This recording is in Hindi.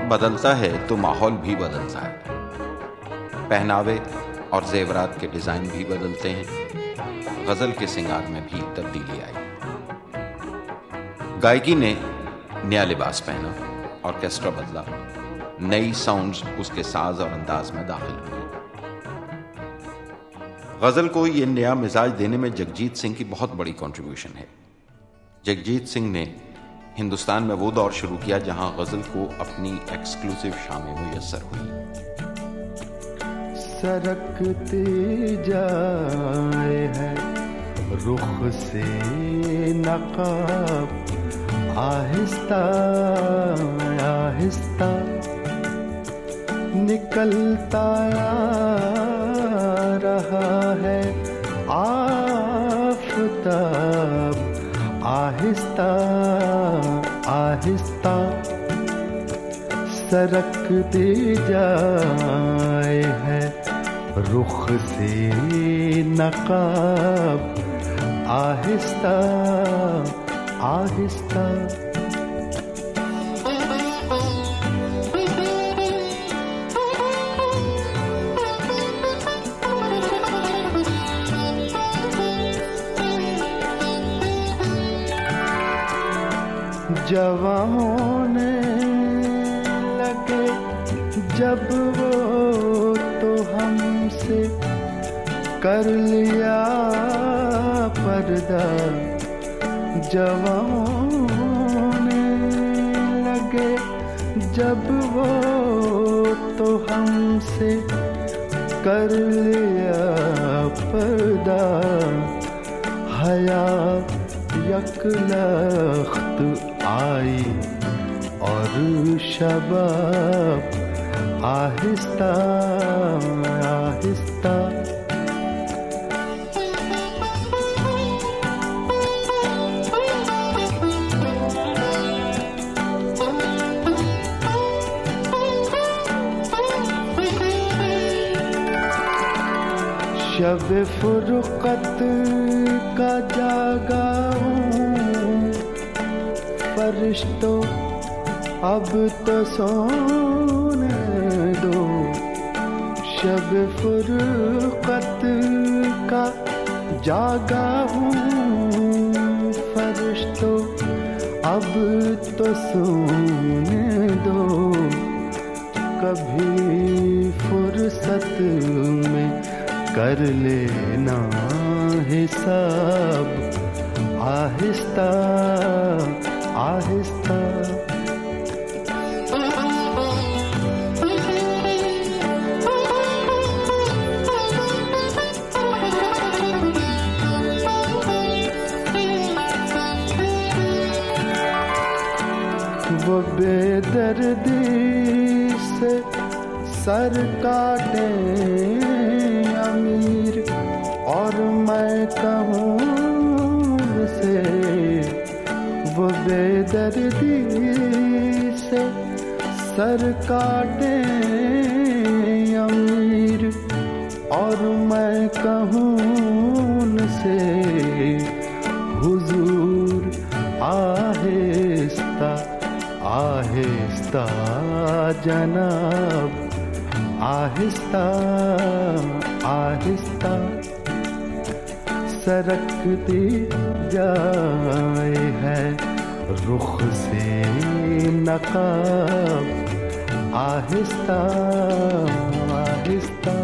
बदलता है तो माहौल भी बदलता है। पहनावे और जेवरात के डिजाइन भी बदलते हैं। गजल के सिंगार में भी तब्दीली आई। गायकी ने नया लिबास पहना, ऑर्केस्ट्रा बदला, नई साउंड्स उसके साज और अंदाज में दाखिल हुई। गजल को यह नया मिजाज देने में जगजीत सिंह की बहुत बड़ी कंट्रीब्यूशन है। जगजीत सिंह ने हिंदुस्तान में वो दौर शुरू किया जहां गजल को अपनी एक्सक्लूसिव शामें मुयस्सर हुई। सरकते जाए है रुख से नकाब, आहिस्ता आहिस्ता निकलता रहा है आफताब, आहिस्ता आहिस्ता सरकते जाए है रुख से नकाब, आहिस्ता आहिस्ता। जवां होने लगे जब वो तो हमसे कर लिया पर्दा, जवां होने लगे जब वो तो हमसे कर लिया पर्दा, हया यकलख्त आई और शबाब, आहिस्ता आहिस्ता। शब फुरकत का जागा हूँ, फरिश्तों अब तो सोने दो। शब फुरकत का जागा हूँ, फरिश्तों अब तो सोने दो। कभी फुर्सत में कर लेना हिसाब, आहिस्ता आहिस्ता। वो बेदर्दी से सर काटे अमीर और मैं कहूँ से, वो बेदर्दी से सर काटे अमीर और मैं कहूँ से, हुजूर आहिस्ता आहिस्ता जनाब, आहिस्ता आहिस्ता सरकती जाए है रुख से नकाब, आहिस्ता आहिस्ता।